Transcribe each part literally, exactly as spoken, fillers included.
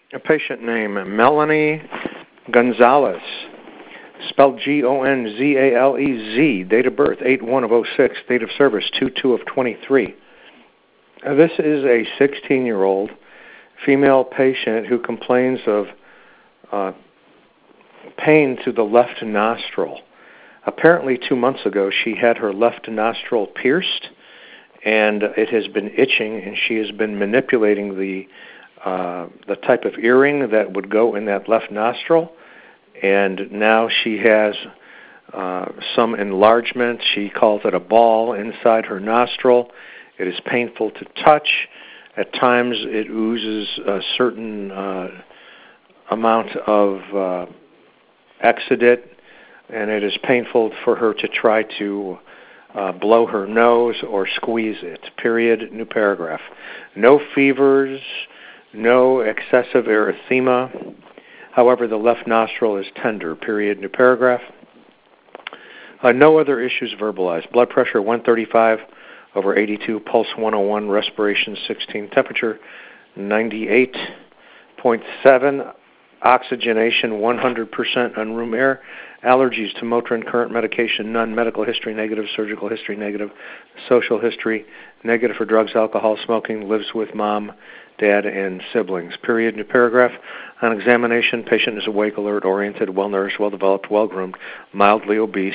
A patient named Melanie Gonzalez, spelled G O N Z A L E Z, date of birth eight one of oh six, date of service two two of twenty-three. Uh, this is a sixteen-year-old female patient who complains of uh, pain to the left nostril. Apparently two months ago she had her left nostril pierced, and it has been itching, and she has been manipulating the uh, the type of earring that would go in that left nostril, and now she has uh, some enlargement. She calls it a ball inside her nostril. It is painful to touch. At times it oozes a certain uh, amount of uh, exudate, and it is painful for her to try to uh, blow her nose or squeeze it. Period. New paragraph. No fevers, no excessive erythema. However, the left nostril is tender. Period. New paragraph. Uh, no other issues verbalized. Blood pressure one thirty-five over eighty-two, pulse one oh one, respiration sixteen, temperature ninety-eight point seven, oxygenation one hundred percent on room air, allergies to Motrin, current medication none, medical history negative, surgical history negative, social history negative for drugs, alcohol, smoking, lives with mom, dad, and siblings. Period. New paragraph. On examination, patient is awake, alert, oriented, well-nourished, well-developed, well-groomed, mildly obese.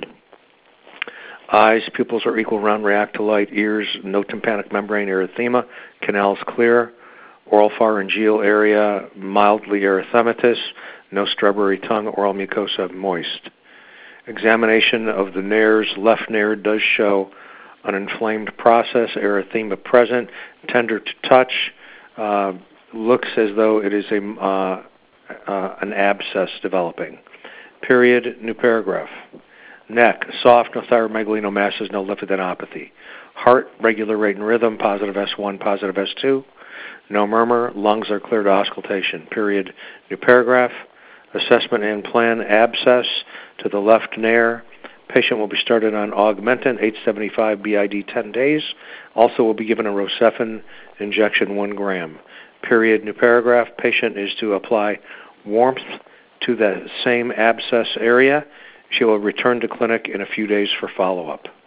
Eyes, pupils are equal, round, react to light. Ears, no tympanic membrane erythema. Canals clear. Oral pharyngeal area, mildly erythematous. No strawberry tongue. Oral mucosa moist. Examination of the nares. Left nair does show an inflamed process. Erythema present. Tender to touch. Uh, looks as though it is a uh, uh, an abscess developing. Period. New paragraph. Neck, soft, no thyromegaly, no masses, no lymphadenopathy. Heart, regular rate and rhythm, positive S one, positive S two. No murmur. Lungs are clear to auscultation. Period. New paragraph. Assessment and plan, abscess to the left nair. Patient will be started on Augmentin, eight seventy-five B I D, ten days. Also will be given a Rocephin injection, one gram. Period. New paragraph. Patient is to apply warmth to the same abscess area. She will return to clinic in a few days for follow-up.